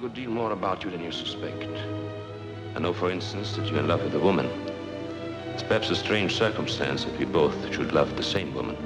good deal more about you than you suspect. I know, for instance, that you're in love with a woman. It's perhaps a strange circumstance that we both should love the same woman.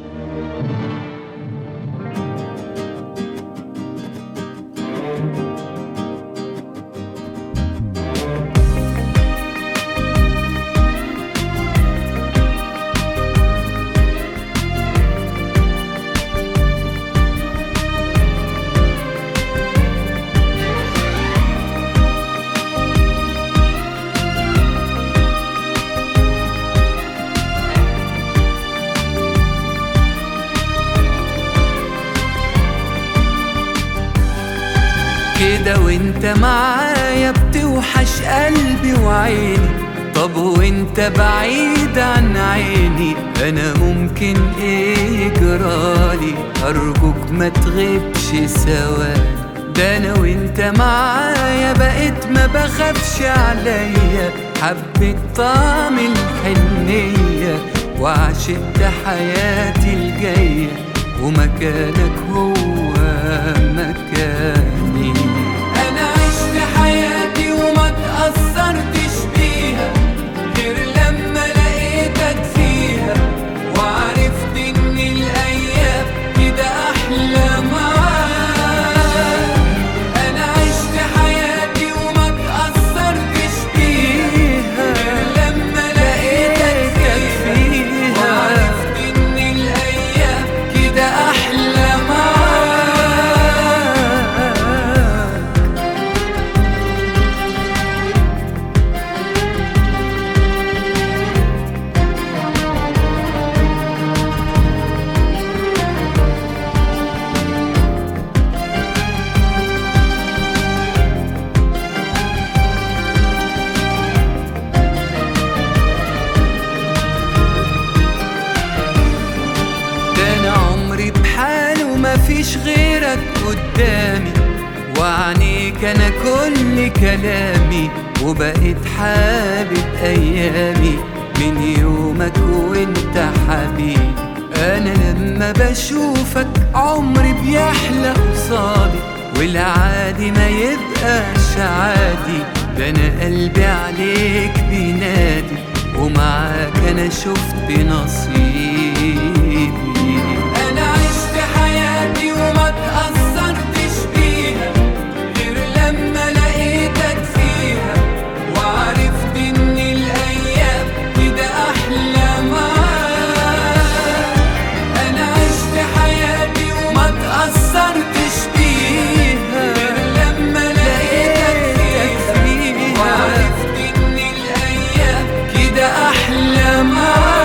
كده وانت معايا بتوحش قلبي وعيني. طب وانت بعيد عن عيني انا ممكن ايه يجرالي؟ ارجوك ما تغيبش ثواني. ده انا وانت معايا بقيت ما بخافش عليا. حبيت طعم الحنية وعشقت حياتي الجاية، ومكانك هو مكاني. أنا عشت حياتي وما تأثرتش بيها غير لما لقيتك فيها، وعرفت إن الأيام كده أحلى معاك. أنا عشت حياتي وما تأثرتش بيها غير لما لقيتك فيها، وعرفت إن الأيام كده أحلى معاك. مفيش غيرك قدامي، وعنيك انا كل كلامي، وبقيت حابب ايامي من يومك وانت حبيبي. انا لما بشوفك عمري بيحلى قصادي، والعادي ما يبقاش عادي. ده انا قلبي عليك بينادي، ومعاك انا شفت نصيبي. انا عشت حياتي وما تأثرتش بيها غير لما لقيتك فيها، وعرفت ان الايام كده احلى معاك. انا عشت حياتي وما تأثرتش بيها غير لما لقيتك فيها، وعرفت ان الايام كده احلى معاك.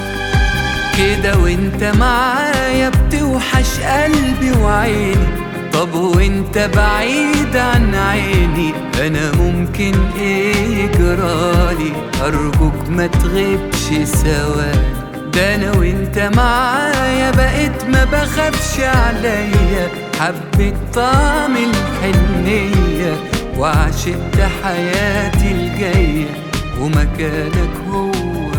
كده وانت معايا بتوحش قلبي وعيني. طب وانت بعيد عن عيني انا ممكن ايه يجرالي؟ ارجوك ما تغيبش ثواني، ده انا وانت معايا بقيت ما بخافش عليا، حبيت طعم الحنية وعشقت حياتي الجاية، ومكانك هو